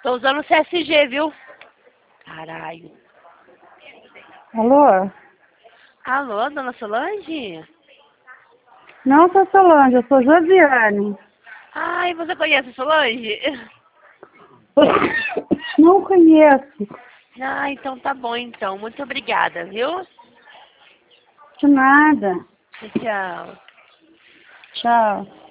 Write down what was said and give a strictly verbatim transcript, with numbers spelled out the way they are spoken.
Tô usando o C S G, viu? Caralho. Alô? Alô, dona Solange? Não sou Solange, eu sou Josiane. Ai, você conhece a Solange? Não conheço. Ah, então tá bom, então. Muito obrigada, viu? De nada. Tchau. Tchau.